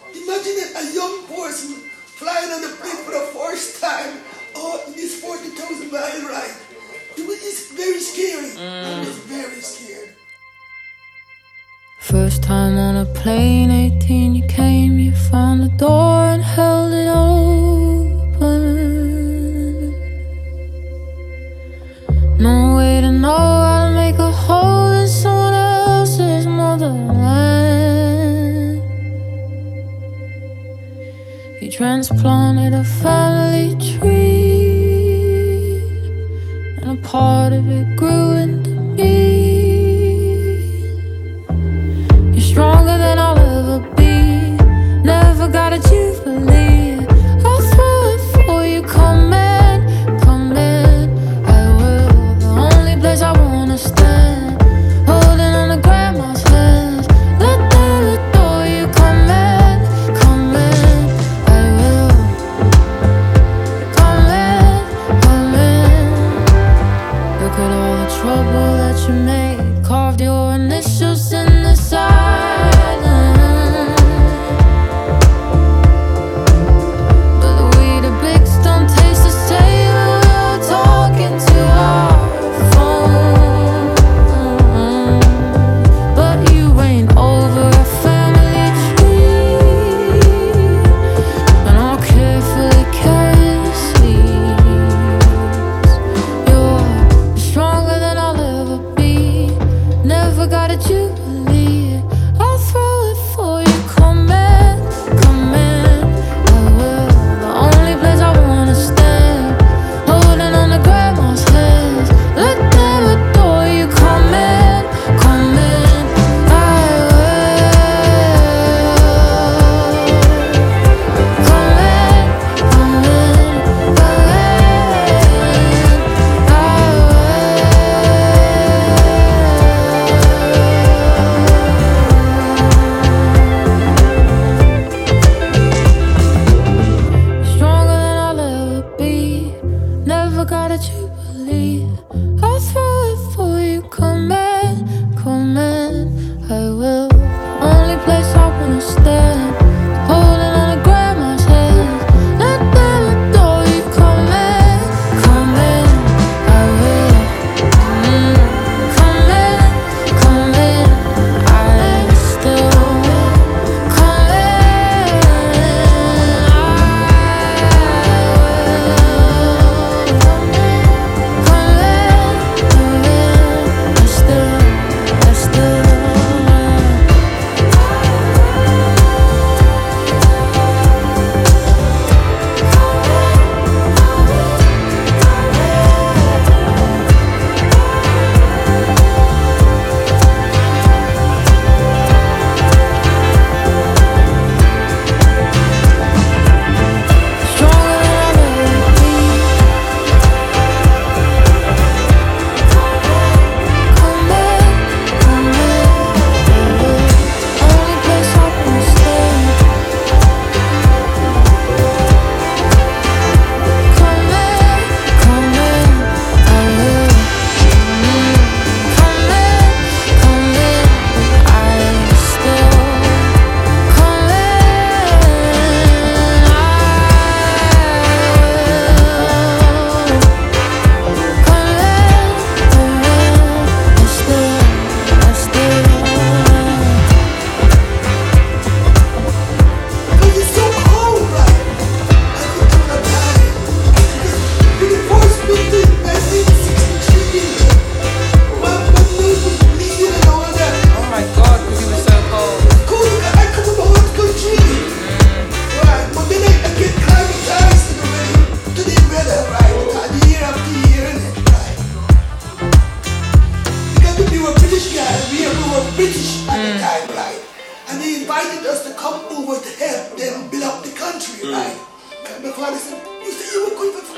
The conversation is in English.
Imagine it, a young person flying on the plane for the first time. Oh, this 40,000 mile ride. It's very scary. I was very scared. First time on a plane, 18 you came, you found the door and held it open. No way to know how to make a hole in someone else's motherland. You transplanted a family tree, and a part of it grew into me. You're stronger than I'll ever be. Never got a jubilee. I'll throw it for you, come in, come in. I will, the only place I wanna stand. Holding on to grandma's hands. Let them adore you, come in, come in. I will, come in, come in. Look at all the trouble that you made. Carved your initials in the silence. But the Weetabix don't taste the same when we're talking to our phone. But you reigned over a family tree, and I'll carefully carry the seeds. You're stronger than I'll ever be. Never got a jubilee. I'll throw it for you, come in, come in. I will, the only place I wanna stand. Holding on to grandma's hands. Let them adore you, come in, come in. I will, come in, come in, come stronger than I'll ever be. Never got a jubilee. I'll throw it for you, come in, come in. I will, only place I wanna stand. Holding on to grandma's hands. Let them adore you, come in, come in. I will, come in, come in. I still will, come in. I invited us to come over to help them build up the country, right? My father said, you say you were going for